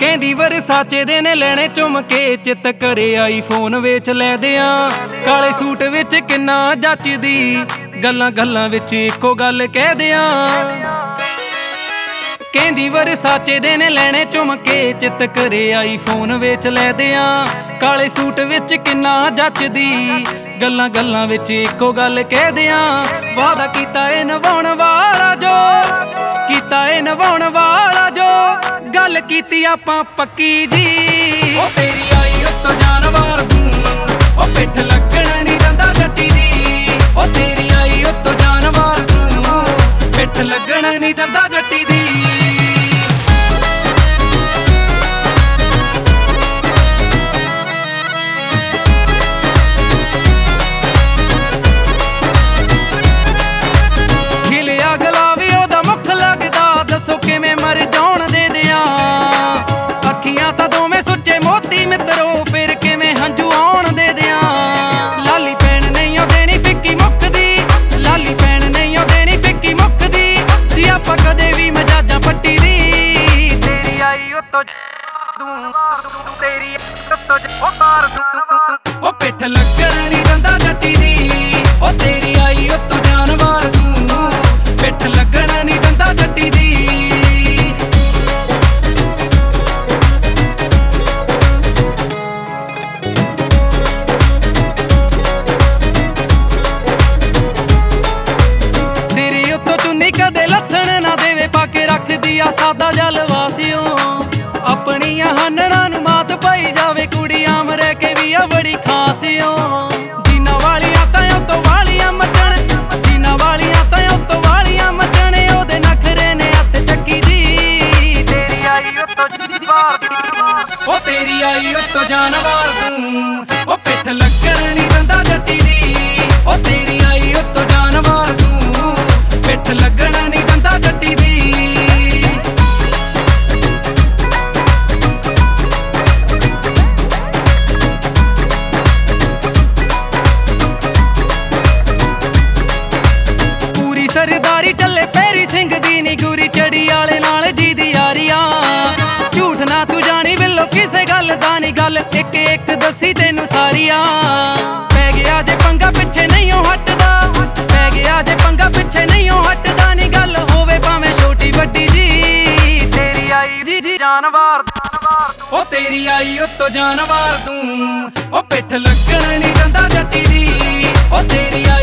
ਕਹਿੰਦੀ ਵਰਸਾਚੇ ਦੇ ਨੇ ਲੈਣੇ ਚੁੰਮ ਕੇ, ਚਿੱਤ ਕਰੇ ਆਈਫੋਨ ਵੇਚ ਲੈ ਦਿਆਂ। ਕਾਲੇ ਸੂਟ ਵਿੱਚ ਕਿੰਨਾ ਜੱਚਦੀ, ਗੱਲਾਂ ਗੱਲਾਂ ਵਿੱਚ ਇੱਕੋ ਗੱਲ ਕਹਿ ਦਿਆਂ। ਕਹਿੰਦੀ ਵਰਸਾਚੇ ਦੇ ਨੇ ਲੈਣੇ ਚੁੰਮ ਕੇ, ਚਿੱਤ ਕਰੇ ਆਈਫੋਨ ਵੇਚ ਲੈ ਦਿਆਂ। ਕਾਲੇ ਸੂਟ ਵਿੱਚ ਕਿੰਨਾ ਜੱਚਦੀ, ਗੱਲਾਂ ਗੱਲਾਂ ਵਿੱਚ ਇੱਕੋ ਗੱਲ ਕਹਿ ਦਿਆਂ। ਵਾਦਾ ਕੀਤਾ ਏ ਨਿਭਾਉਣ ਵਾਲਾ ਜੋ, ਕੀਤਾ ਏ ਨਿਭਾਉਣ ਵਾਲਾ ਜੋ, ਗੱਲ ਕੀਤੀ ਆਪਾਂ ਪੱਕੀ ਜੀ। ਉਹ ਤੇਰੀ ਆਈ ਉੱਤੋਂ ਜਾਨਵਾਰ ਤੂੰ, ਉਹ ਪਿੱਠ ਲੱਗਣਾ ਨਹੀਂ ਦਿੰਦਾ ਜੱਟੀ ਦੀ। ਉਹ ਤੇਰੀ ਆਈ ਉੱਤੋਂ ਜਾਨਵਾਰ ਤੂੰ, ਪਿੱਠ ਲੱਗਣਾ ਨਹੀਂ ਦਿੰਦਾ ਜੱਟੀ ਦੀ। ਹਿਲਿਆ ਗਲਾਵੇ ਉਹਦਾ ਮੁੱਖ ਲੱਗਦਾ, ਦੱਸੋ ਕਿਵੇਂ ਮਰ ਜਾਉਣ ਦੇ ਦਿਆਂ। ਅੱਖੀਆਂ ਤਾਂ ਦੋਵੇਂ ਸੁੱਚੇ ਮੋਤੀ ਮਿੱਤਰੋ, ਫਿਰ ਕਿਵੇਂ ਹੰਝੂ ਆਉਣ ਦੇ ਦਿਆਂ। ਲਾਲੀ ਪੈਣ ਨਹੀਂ ਉਹ ਦੇਣੀ ਫਿੱਕੀ ਮੁੱਕਦੀ, ਲਾਲੀ ਪੈਣ ਨਹੀਂ ਉਹ ਦੇਣੀ ਫਿੱਕੀ ਮੁੱਕਦੀ। ਜੀ ਆਪਾਂ ਕਦੇ ਵੀ ਮਜਾਜਾਂ ਪੱਟੀ ਦੀ। ਤੇਰੀ ਆਈ ਉੱਤੋਂ ਤੇਰੀ ਉੱਤੋਂ ਉਹ ਪਿੱਠ ਲੱਗਣ ਨਹੀਂ ਦਿੰਦਾ ਜੱਟੀ ਦੀ। ਉਹ ਤੇਰੀ ਆਈ ਉੱਤੋਂ ਜਾਨਵਾਰ ਤੂੰ, ਪਿੱਠ ਲੱਗਣ ਨਹੀਂ ਦਿੰਦਾ ਜੱਟੀ ਦੀ। ਸਿਰੇ ਉੱਤੋਂ ਚੁੰਨੀ ਕਦੇ ਲੱਥਣ ਨਾ ਦੇਵੇ, ਪਾ ਕੇ ਰੱਖਦੀ ਆ ਸਾਦਾ ਜਲਵਾਸੀਓ। ਆਪਣੀਆਂ ਹਾਨੜਾਂ ਨੂੰ ਮਾਤ ਪਾਈ ਜਾਵੇ, ਕੁੜੀ ਆਮ ਰਹਿ ਕੇ ਵੀ ਆ ਬੜੀ ਖਾਸੀਓ। ਜੀਨਾ ਵਾਲੀਆਂ ਤਾਂ ਉੱਤੋਂ ਵਾਲੀਆਂ ਮੱਚਣ, ਜੀਨਾ ਵਾਲੀਆਂ ਤਾਂ ਉੱਤੋਂ ਵਾਲੀਆਂ ਮੱਚਣ। ਉਹਦੇ ਨਖਰੇ ਨੇ ਹੱਥ ਚੱਕੀ ਦੀ। ਤੇਰੀ ਆਈ ਉੱਤੋਂ ਜਾਨਵਾਰ, ਉਹ ਤੇਰੀ ਆਈ ਉੱਤੋਂ ਜਾਨਵਾਰ ਤੂੰ, ਉਹ ਪਿੱਠ ਲੱਗਣ ਨਹੀਂ ਦਿੰਦਾ ਜੱਟੀ ਦੀ। ਉਹ ਤੇਰੀ ਆਈ ਉੱਤੋਂ ਜਾਨਵਾਰ ਤੂੰ, ਪਿੱਠ ਲੱਗਣ ਨਹੀਂ ਦਿੰਦਾ ਜੱਟੀ ਦੀ। ਸਰਦਾਰੀ ਚੱਲੇ ਪੈਰੀ ਸਿੰਘ ਦੀ ਨੀ, ਗੁਰੀ ਚੜੀ ਵਾਲੇ ਨਾਲ ਜੀ ਦੀ ਯਾਰੀਆਂ। ਝੂਠ ਨਾ ਤੂੰ ਜਾਣੀ ਬਿੱਲੋ ਕਿਸੇ ਗੱਲ ਦਾ ਨੀ, ਗੱਲ ਇੱਕ ਇੱਕ ਦੱਸੀ ਤੈਨੂੰ ਸਾਰੀਆਂ। ਪੈ ਗਿਆ ਜੇ ਪੰਗਾ ਪਿੱਛੇ ਨਹੀਂ ਉਹ ਹਟਦਾ, ਪੈ ਗਿਆ ਜੇ ਪੰਗਾ ਪਿੱਛੇ ਨਹੀਂ ਉਹ ਹਟਦਾ ਨੀ। ਗੱਲ ਹੋਵੇ ਭਾਵੇਂ ਛੋਟੀ ਵੱਡੀ ਜੀ। ਤੇਰੀ ਆਈ ਜੀ ਜਾਨਵਾਰ, ਉਹ ਤੇਰੀ ਆਈ ਉੱਤੋਂ ਜਾਨਵਾਰ ਤੂੰ, ਉਹ ਪਿੱਠ ਲੱਗਣ ਨਹੀਂ ਦਿੰਦਾ ਜੱਟੀ ਦੀ। ਉਹ ਤੇਰੀ